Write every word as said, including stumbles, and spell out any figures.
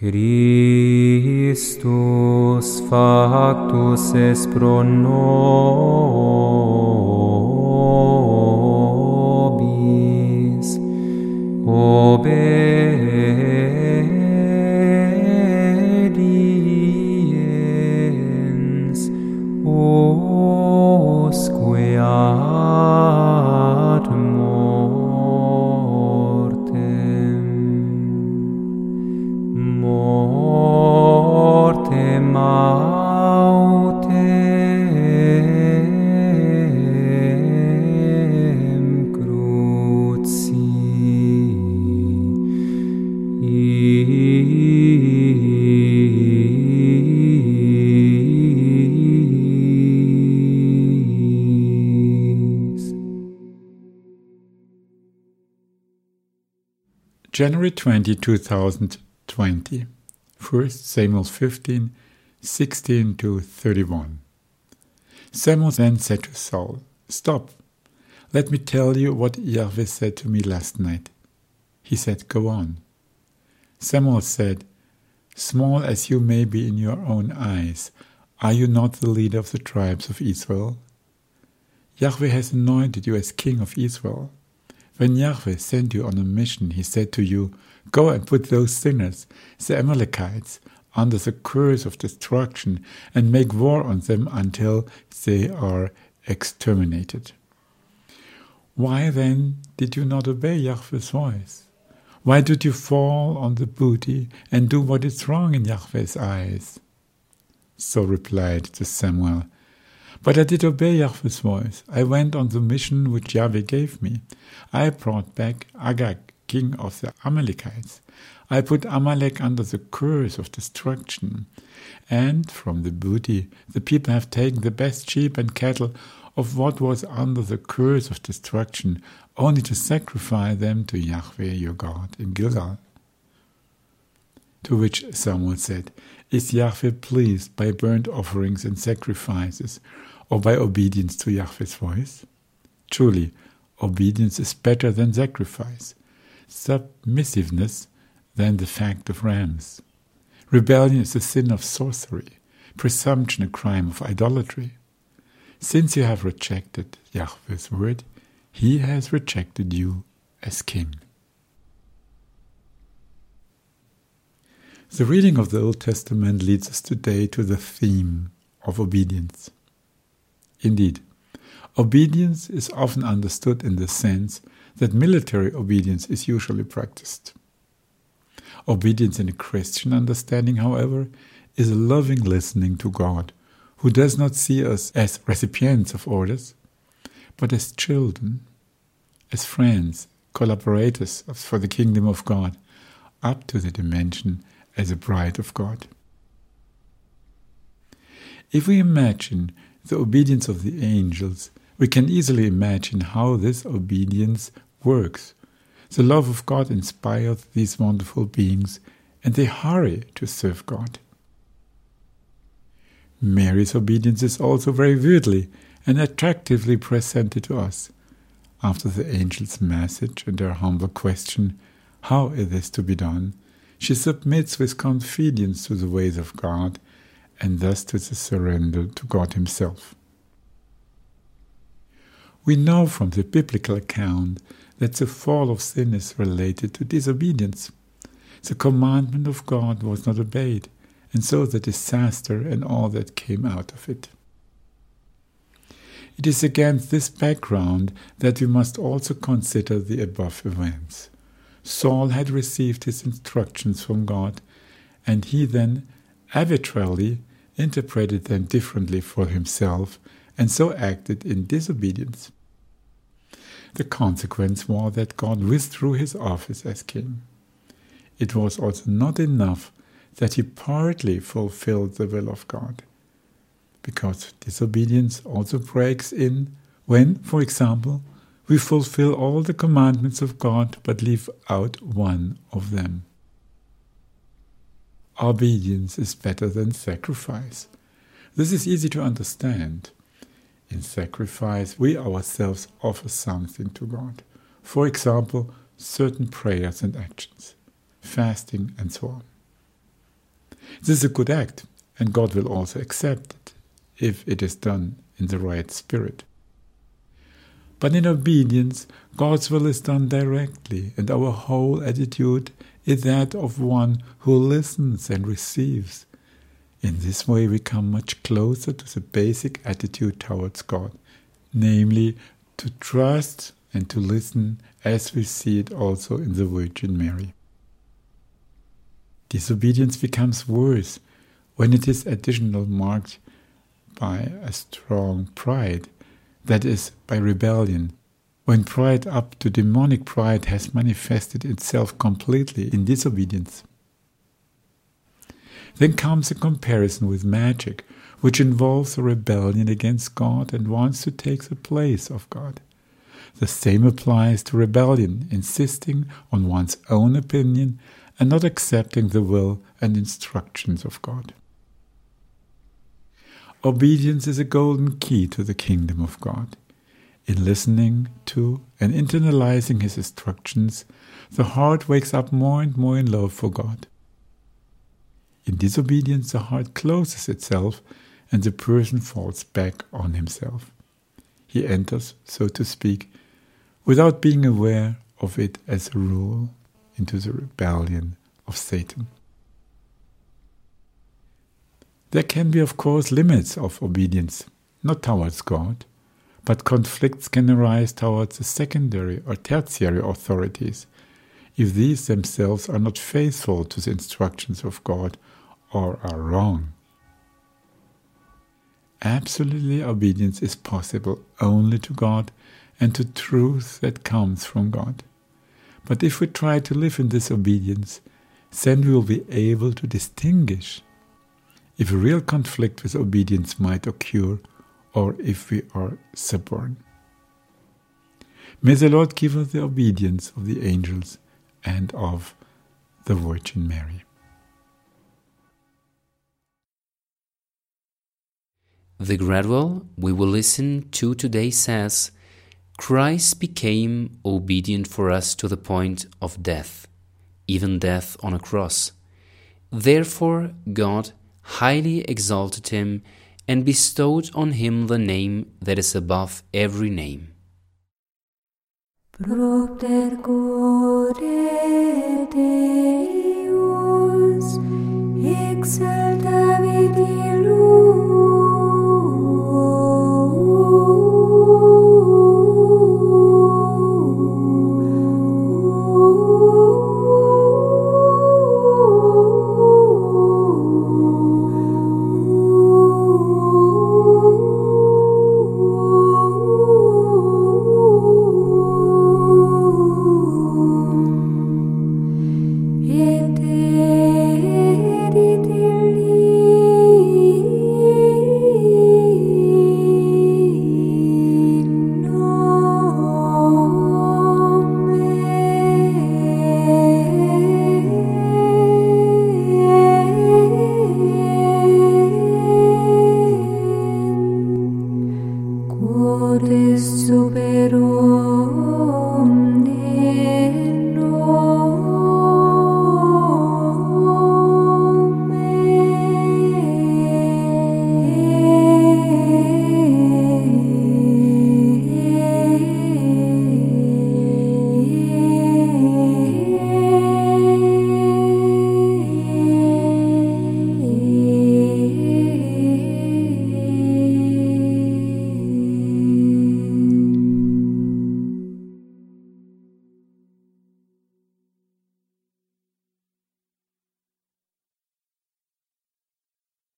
Christus factus est pro nobis, obediens usque ad mortem, mortem autem cruci. January twentieth, two thousand twenty. First Samuel fifteen, sixteen to thirty-one. Samuel then said to Saul, "Stop. Let me tell you what Yahweh said to me last night." He said, "Go on." Samuel said, "Small as you may be in your own eyes, are you not the leader of the tribes of Israel? Yahweh has anointed you as king of Israel. When Yahweh sent you on a mission, he said to you, 'Go and put those sinners, the Amalekites, under the curse of destruction and make war on them until they are exterminated.' Why then did you not obey Yahweh's voice? Why did you fall on the booty and do what is wrong in Yahweh's eyes?" Saul replied to Samuel, "But I did obey Yahweh's voice. I went on the mission which Yahweh gave me. I brought back Agag, king of the Amalekites. I put Amalek under the curse of destruction. And from the booty the people have taken the best sheep and cattle of what was under the curse of destruction, only to sacrifice them to Yahweh your God in Gilgal." To which Samuel said, "Is Yahweh pleased by burnt offerings and sacrifices, or by obedience to Yahweh's voice? Truly, obedience is better than sacrifice, submissiveness than the fat of rams. Rebellion is a sin of sorcery, presumption a crime of idolatry. Since you have rejected Yahweh's word, he has rejected you as king." The reading of the Old Testament leads us today to the theme of obedience. Indeed, obedience is often understood in the sense that military obedience is usually practiced. Obedience in a Christian understanding, however, is a loving listening to God, who does not see us as recipients of orders, but as children, as friends, collaborators for the kingdom of God, up to the dimension as a bride of God. If we imagine the obedience of the angels, we can easily imagine how this obedience works. The love of God inspires these wonderful beings, and they hurry to serve God. Mary's obedience is also very vividly and attractively presented to us. After the angel's message and her humble question, how is this to be done, she submits with confidence to the ways of God, and thus to the surrender to God himself. We know from the biblical account that the fall of sin is related to disobedience. The commandment of God was not obeyed, and so the disaster and all that came out of it. It is against this background that we must also consider the above events. Saul had received his instructions from God, and he then arbitrarily interpreted them differently for himself, and so acted in disobedience. The consequence was that God withdrew his office as king. It was also not enough that he partly fulfilled the will of God, because disobedience also breaks in when, for example, we fulfill all the commandments of God but leave out one of them. Obedience is better than sacrifice. This is easy to understand. In sacrifice, we ourselves offer something to God. For example, certain prayers and actions, fasting and so on. This is a good act, and God will also accept it, if it is done in the right spirit. But in obedience, God's will is done directly, and our whole attitude is that of one who listens and receives. In this way we come much closer to the basic attitude towards God, namely to trust and to listen, as we see it also in the Virgin Mary. Disobedience becomes worse when it is additionally marked by a strong pride, that is, by rebellion, when pride up to demonic pride has manifested itself completely in disobedience. Then comes a comparison with magic, which involves a rebellion against God and wants to take the place of God. The same applies to rebellion, insisting on one's own opinion and not accepting the will and instructions of God. Obedience is a golden key to the kingdom of God. In listening to and internalizing His instructions, the heart wakes up more and more in love for God. In disobedience, the heart closes itself and the person falls back on himself. He enters, so to speak, without being aware of it as a rule, into the rebellion of Satan. There can be, of course, limits of obedience, not towards God, but conflicts can arise towards the secondary or tertiary authorities, if these themselves are not faithful to the instructions of God or are wrong. Absolutely, obedience is possible only to God and to truth that comes from God. But if we try to live in this obedience, then we will be able to distinguish if a real conflict with obedience might occur or if we are stubborn. May the Lord give us the obedience of the angels and of the Virgin Mary. The gradual we will listen to today says, Christ became obedient for us to the point of death, even death on a cross. Therefore God highly exalted him and bestowed on him the name that is above every name. Propter corde Deus, excel